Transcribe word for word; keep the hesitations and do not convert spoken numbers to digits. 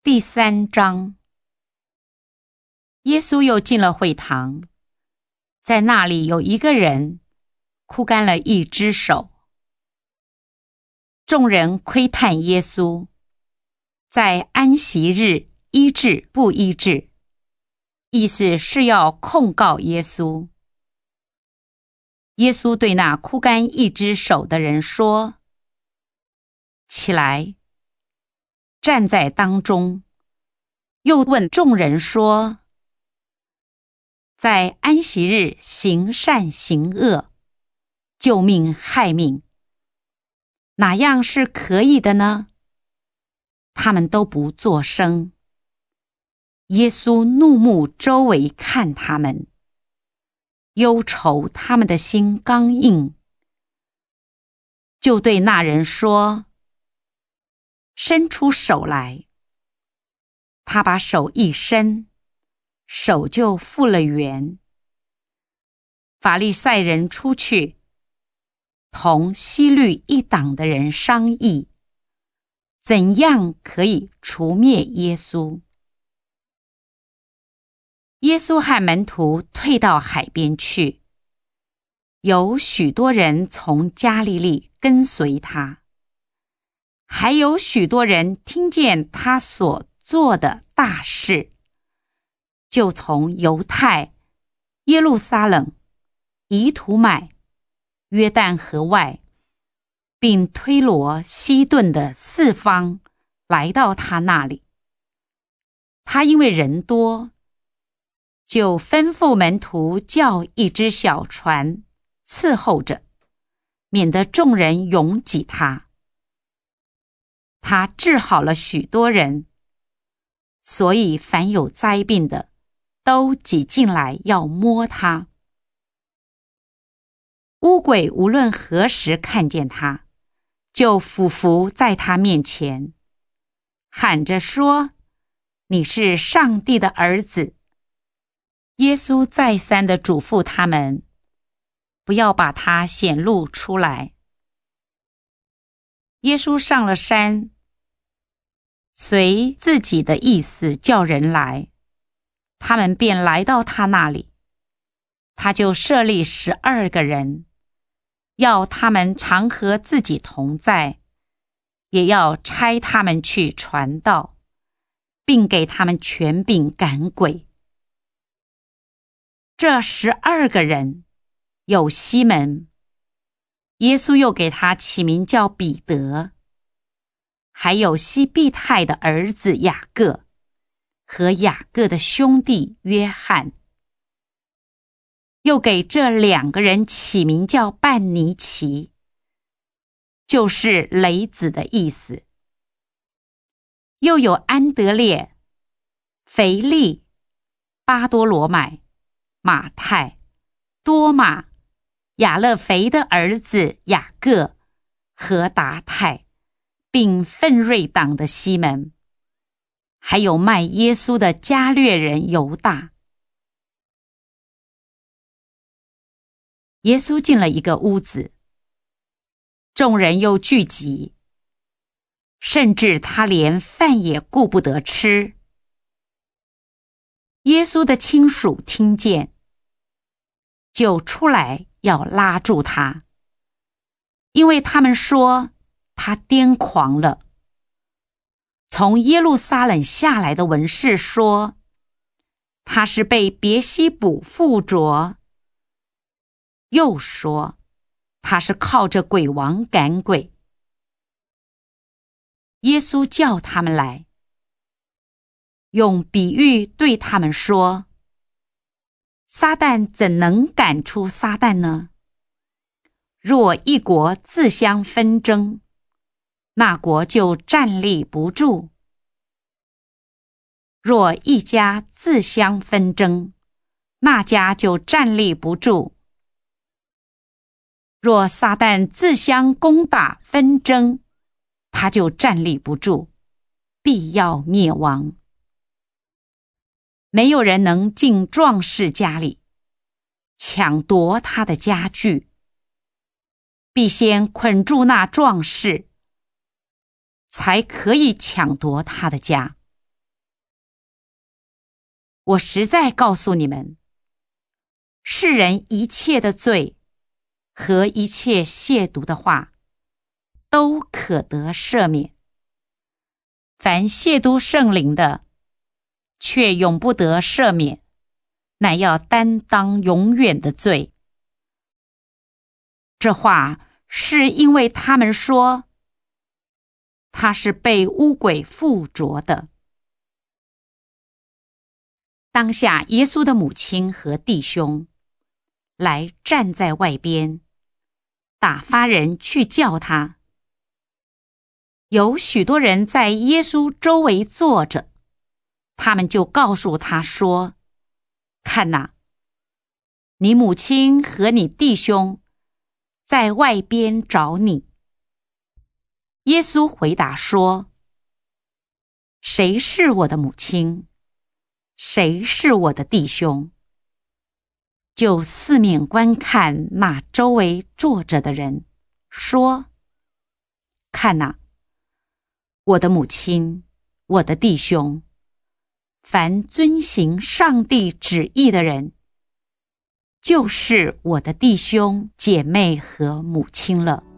第三章，耶稣又进了会堂，在那里有一个人枯干了一只手。众人窥探耶稣，在安息日医治不医治，意思是要控告耶稣。耶稣对那枯干一只手的人说：起来，站在当中。又问众人说：在安息日行善行恶，救命害命，哪样是可以的呢？他们都不作声。耶稣怒目周围看他们，忧愁他们的心刚硬，就对那人说：伸出手来。他把手一伸，手就复了原。法利赛人出去，同希律一党的人商议，怎样可以除灭耶稣。耶稣和门徒退到海边去，有许多人从加利利跟随他，还有许多人听见他所做的大事，就从犹太、耶路撒冷、以土买、约旦河外，并推罗、西顿的四方来到他那里。他因为人多，就吩咐门徒叫一只小船伺候着，免得众人拥挤他。他治好了许多人，所以凡有灾病的都挤进来要摸他。污鬼无论何时看见他，就俯伏在他面前，喊着说：你是上帝的儿子。耶稣再三地嘱咐他们，不要把他显露出来。耶稣上了山，随自己的意思叫人来，他们便来到他那里。他就设立十二个人，要他们常和自己同在，也要差他们去传道，并给他们权柄赶鬼。这十二个人有西门，耶稣又给他起名叫彼得，还有西庇太的儿子雅各和雅各的兄弟约翰，又给这两个人起名叫半尼其，就是雷子的意思。又有安德烈、腓利、巴多罗买、马太、多马、亚勒腓的儿子雅各和达太，并奋锐党的西门，还有卖耶稣的加略人犹大。耶稣进了一个屋子，众人又聚集，甚至他连饭也顾不得吃。耶稣的亲属听见，就出来要拉住他，因为他们说他癫狂了。从耶路撒冷下来的文士说，他是被别西卜附着，又说他是靠着鬼王赶鬼。耶稣叫他们来，用比喻对他们说：撒旦怎能赶出撒旦呢？若一国自相纷争，那国就站立不住；若一家自相纷争，那家就站立不住。若撒旦自相攻打纷争，他就站立不住，必要灭亡。没有人能进壮士家里，抢夺他的家具，必先捆住那壮士，才可以抢夺他的家。 我实在告诉你们，世人一切的罪和一切亵渎的话，都可得赦免。凡亵渎圣灵的，却永不得赦免，乃要担当永远的罪。这话是因为他们说，他是被污鬼附着的。当下耶稣的母亲和弟兄来站在外边，打发人去叫他。有许多人在耶稣周围坐着，他们就告诉他说，看哪，你母亲和你弟兄在外边找你。耶稣回答说，谁是我的母亲？谁是我的弟兄？就四面观看那周围坐着的人，说，看哪，我的母亲，我的弟兄，凡遵行上帝旨意的人，就是我的弟兄姐妹和母亲了。